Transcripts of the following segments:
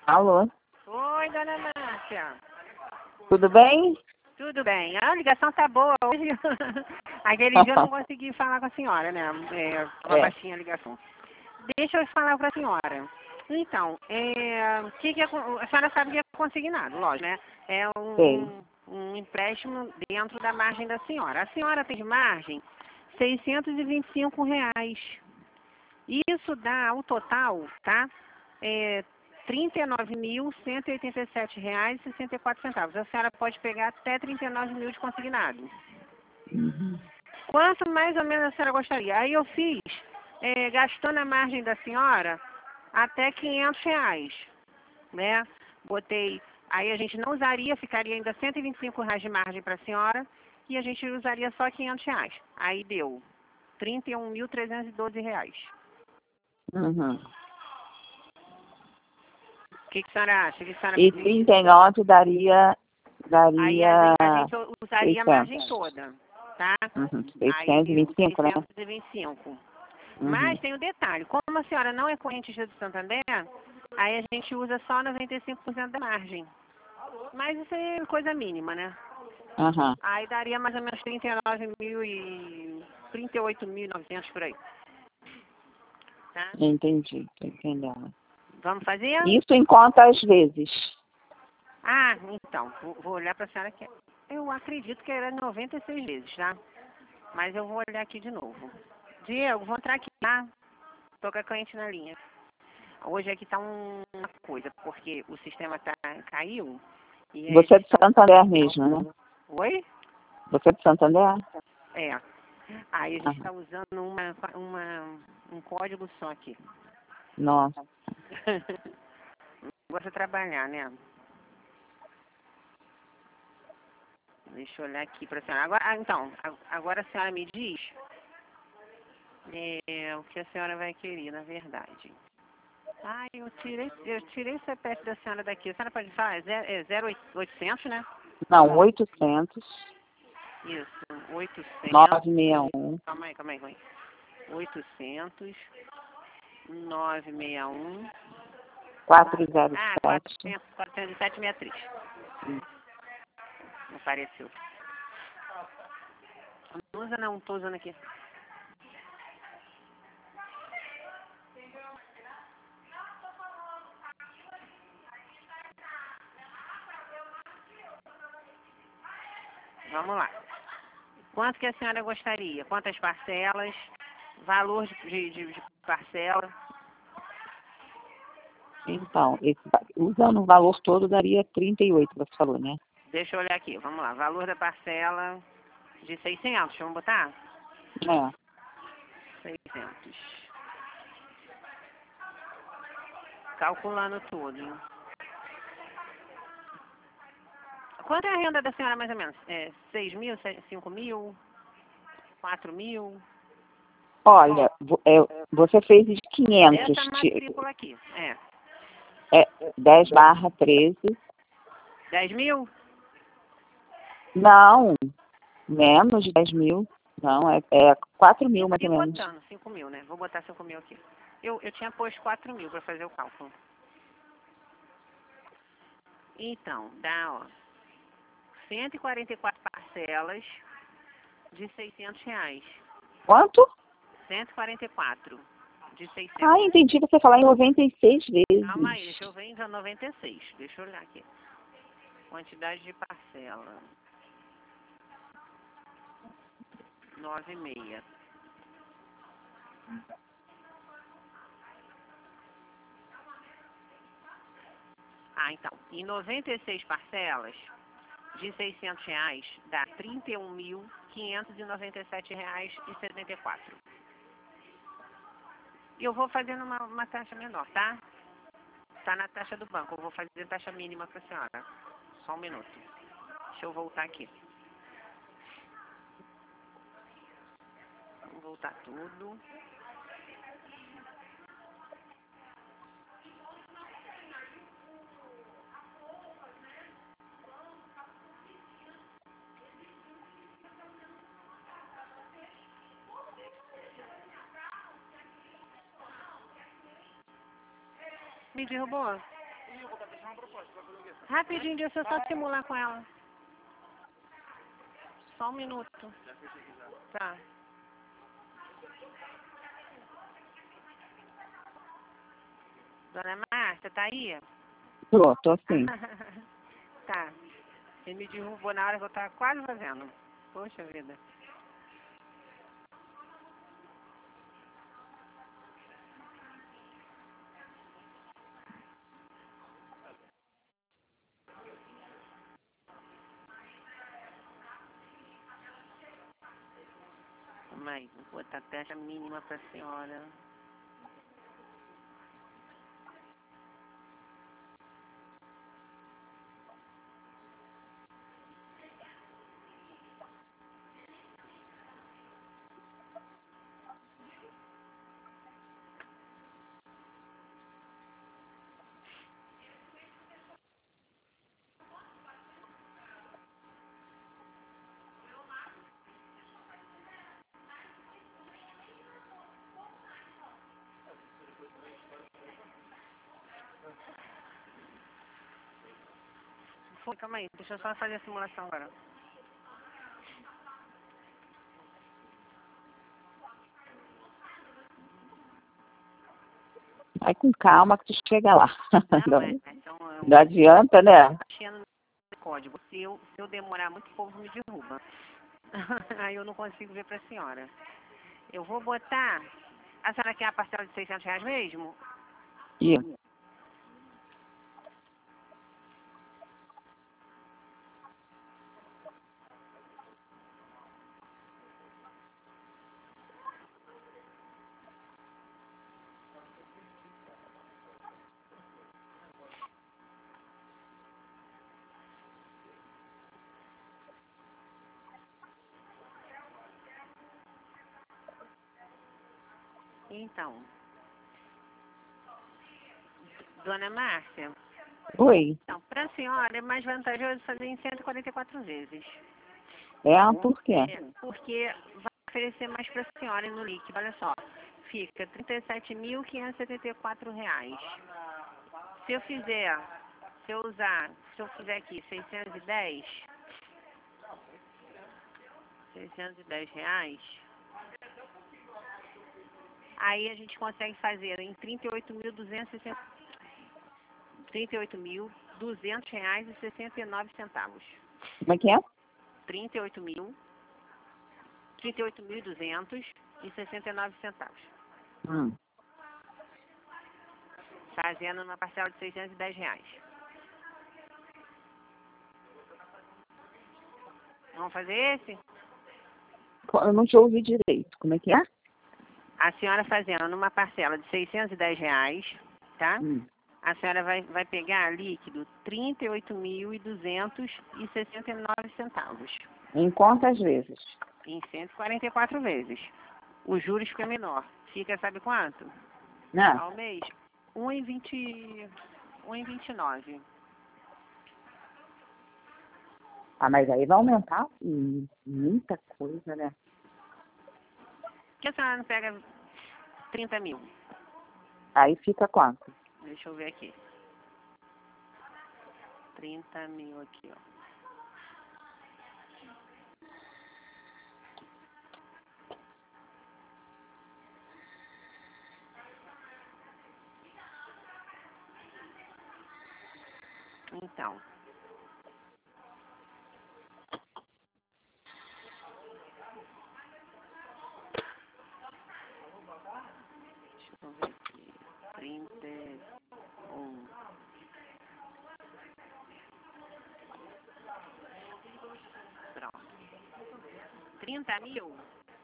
Alô? Oi, dona Márcia. Tudo bem? Tudo bem? A ligação tá boa hoje. Aquele dia eu não consegui falar com a senhora, né? Tava baixinha a ligação. Deixa eu falar para a senhora. Então, a senhora sabe que é consignado, lógico, né? É um empréstimo dentro da margem da senhora. A senhora tem de margem R$ 625. Isso dá, o total, tá? R$ 39.187,64. A senhora pode pegar até 39 mil de consignado. Uhum. Quanto mais ou menos a senhora gostaria? Aí eu fiz, gastando a margem da senhora, até R$ 500, né? Botei, aí a gente não usaria, ficaria ainda R$ 125 de margem para a senhora, e a gente usaria só R$ 500. Aí deu R$ 31.312. Uhum. O que a senhora acha? E 39 daria Aí a gente usaria 600. a margem toda, tá? Uhum. Aí 625, né? 625. Uhum. Mas tem um detalhe, como a senhora não é correntista do Santander, aí a gente usa só 95% da margem. Mas isso é coisa mínima, né? Uhum. Aí daria mais ou menos 38.900 por aí. Tá? Entendi, tô entendendo. Vamos fazer? Isso em quantas vezes? Ah, então, vou olhar para a senhora aqui. Eu acredito que era 96 vezes, tá? Mas eu vou olhar aqui de novo. Diego, vou entrar aqui, tá? Tô com a cliente na linha. Hoje aqui tá uma coisa, porque o sistema caiu. E Você é de Santander mesmo, né? Oi? Você é de Santander? É. Aí a gente está usando um código só aqui. Nossa. Gosta de trabalhar, né? Deixa eu olhar aqui para a senhora. Agora a senhora me diz o que a senhora vai querer, na verdade. Ah, eu tirei o CPF da senhora daqui. A senhora pode falar? É 0800, né? Não, 800. Isso, 800. 961. Calma aí. 800, 961. 407. 407,63. Não apareceu. Não usa não, tô usando aqui. Vamos lá. Quanto que a senhora gostaria? Quantas parcelas? Valor de parcela? Então, usando o valor todo daria 38, você falou, né? Deixa eu olhar aqui, vamos lá. Valor da parcela de 600, vamos botar? É. 600. Calculando tudo. Quanto é a renda da senhora, mais ou menos? 6 mil, 5 mil, 4 mil? Olha, você fez de 500. Essa matrícula aqui, 10/13. 10 mil? Não, menos de 10 mil. Não, é 4 mil mais ou menos. Botando 5 mil, né? Vou botar 5 mil aqui. Eu tinha posto 4 mil para fazer o cálculo. Então, dá, ó, 144 parcelas de R$ 600. Quanto? 144 de 600. Ah, entendi você falar em 96 vezes. Calma aí, deixa eu ver em 96. Deixa eu olhar aqui. Quantidade de parcela. 9,6. Ah, então. Em 96 parcelas de R$ 600 dá R$ 31.597,74. E eu vou fazendo uma taxa menor, tá? Tá na taxa do banco. Eu vou fazer taxa mínima para a senhora. Só um minuto. Deixa eu voltar aqui. Vamos voltar tudo. Me derrubou. Rapidinho, deixa eu só simular com ela. Só um minuto. Tá. Dona Márcia, tá aí? Tô sim. Tá. Ele me derrubou na hora que eu tava quase fazendo. Poxa vida. Calma aí, vou botar a taxa mínima pra senhora. Foi, calma aí, deixa eu só fazer a simulação agora. Vai com calma que tu chega lá. Não, então Não adianta, né? mexendo no código. Se eu demorar muito, o povo me derruba. Aí eu não consigo ver pra senhora. Eu vou botar... A senhora quer a parcela de R$600 mesmo? E Então, Dona Márcia, oi. então, para a senhora é mais vantajoso fazer em 144 vezes. Por quê? Porque vai oferecer mais para a senhora no líquido. Olha só, fica R$ 37.574. Se eu fizer, se eu fizer aqui R$610, aí a gente consegue fazer em R$ 38.200,69. Como é que é? 38.269 Hum. fazendo uma parcela de R$610. Vamos fazer esse? Eu não te ouvi direito. Como é que é? A senhora fazendo numa parcela de R$610, tá? A senhora vai pegar líquido R$ 38.269 Em quantas vezes? em 144 vezes. Os juros fica menor. Fica, sabe quanto? Não. Ao mês? 1,29. Ah, mas aí vai aumentar muita coisa, né? Por que a senhora não pega 30 mil? Aí fica quanto? Deixa eu ver aqui. 30 mil aqui, ó. Então. Deixa eu ver aqui. 31. Pronto. 30 mil,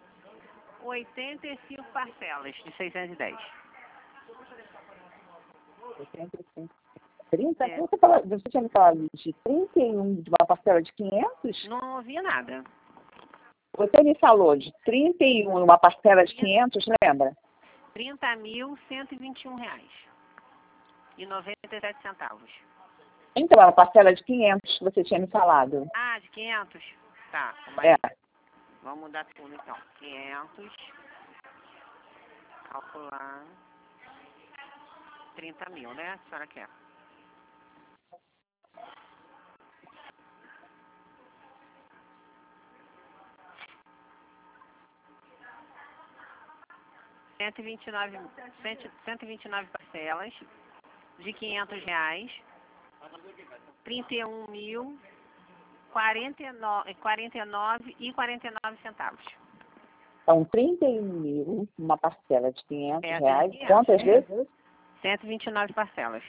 85 parcelas de 610. 85. 30? É. Você tinha me falado de 31 de uma parcela de 500? Não ouvi nada. Você me falou de 31 e uma parcela de 500, lembra? R$30.121 e 97 centavos. Então, a parcela de 500 que você tinha me falado. Ah, de 500? Tá, É. vamos mudar tudo então. 500, calcular 30 mil, né? A senhora quer? 129, 129 parcelas de R$ 500, 31.049,49 São 31 mil, uma parcela de R$ 500. De 500. Quantas vezes? 129 parcelas.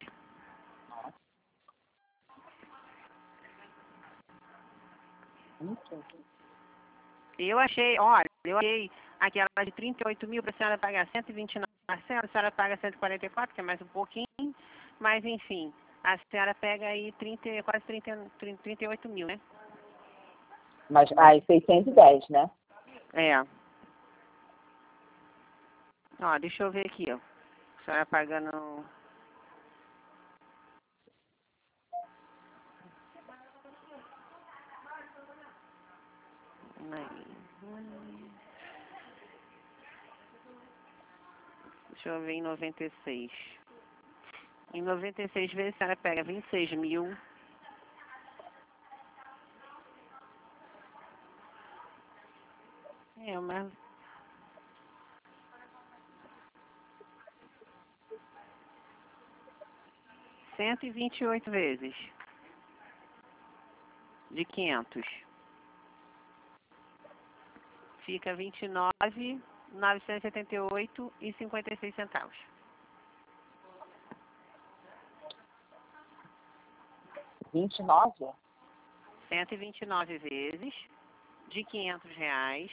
Eu achei aquela de 38 mil para a senhora pagar 129 parcelas, a senhora paga 144, que é mais um pouquinho, mas enfim, a senhora pega aí quase 38 mil, né? Mas aí 610, né? É. Ó, deixa eu ver aqui, ó. A senhora pagando... Deixa eu ver em 96. Em 96 vezes a senhora pega 26 mil. Mas... R$ 128 vezes de 500. Fica 29.978,56. 29? 129 vezes de R$ 500.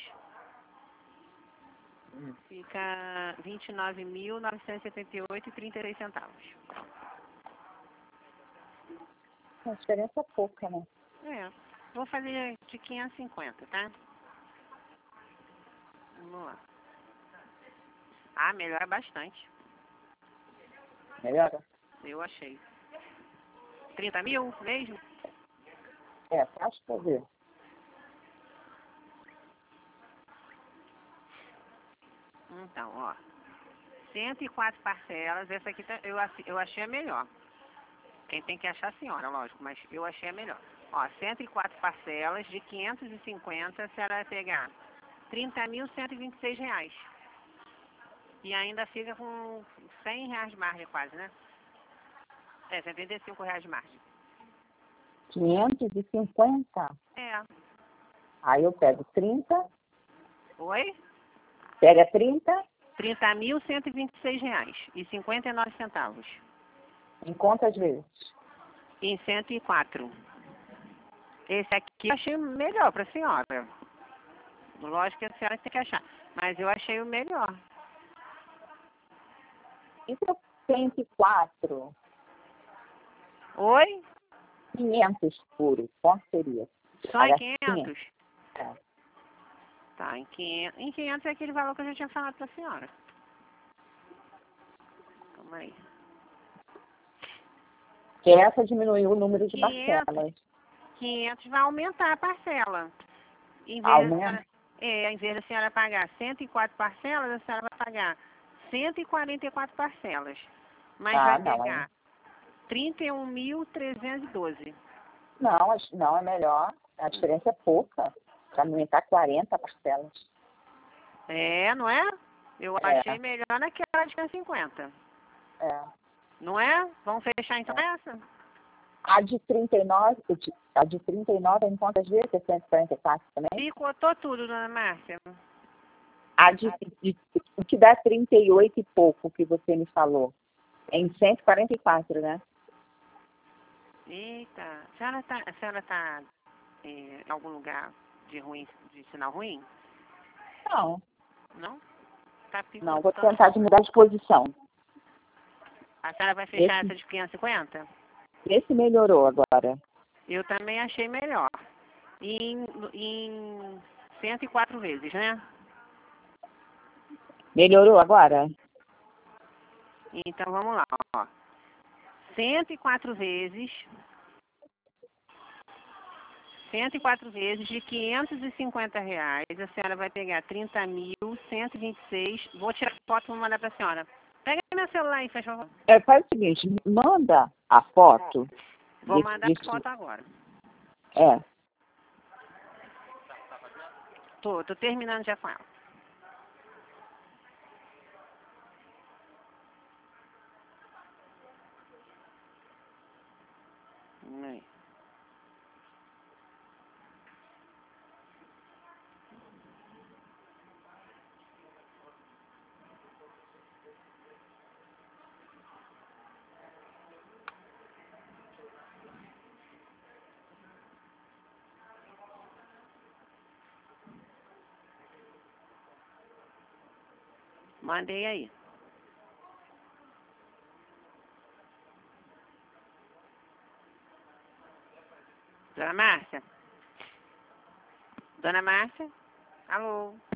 Fica 29.978,36. A diferença é pouca, né? Vou fazer de 550, tá? Vamos lá. Melhora bastante. Melhora? Eu achei. 30 mil mesmo? Faz pra ver. Então, ó. 104 parcelas. Essa aqui eu achei a melhor. Quem tem que achar a senhora, lógico, mas eu achei a melhor. Ó, 104 parcelas de 550, a senhora vai pegar R$ 30.126. E ainda fica com R$ 100 de margem quase, né? R$ 75 de margem. 550? Aí eu pego 30. Oi? Pega 30. R$ 30.126,59. Em quantas vezes? Em 104. Esse aqui eu achei melhor para a senhora. Lógico que a senhora tem que achar. Mas eu achei o melhor. E se eu 104? Oi? 500 puros. Quanto seria? Só em 500? É. Tá, em 500. Em 500 é aquele valor que eu já tinha falado para a senhora. Calma aí. Que essa diminuiu o número de parcelas. 500 vai aumentar a parcela. Em vez da senhora pagar 104 parcelas, a senhora vai pagar 144 parcelas. Mas vai pegar 31.312. Não, é melhor. A diferença é pouca. Para aumentar 40 parcelas. Não é? Eu achei melhor naquela de 50. Não é? Vamos fechar então essa? A de 39, em quantas vezes? É 144 também? Picotou tudo, dona Márcia. O que dá 38 e pouco que você me falou. É em 144, né? Eita. A senhora tá em algum lugar de sinal ruim? Não. Não? Tá picotando. Não, vou tentar de mudar de posição. A senhora vai fechar essa de 550? Esse melhorou agora. Eu também achei melhor. Em 104 vezes, né? Melhorou agora? Então vamos lá, ó. 104 vezes. 104 vezes de R$ 550. A senhora vai pegar 30.126. Vou tirar foto e vou mandar para a senhora. Pega meu celular aí, faz favor. Faz o seguinte, manda a foto. Vou mandar a foto agora. Tô terminando já com ela. Mandei aí. Dona Márcia? Dona Márcia? Alô?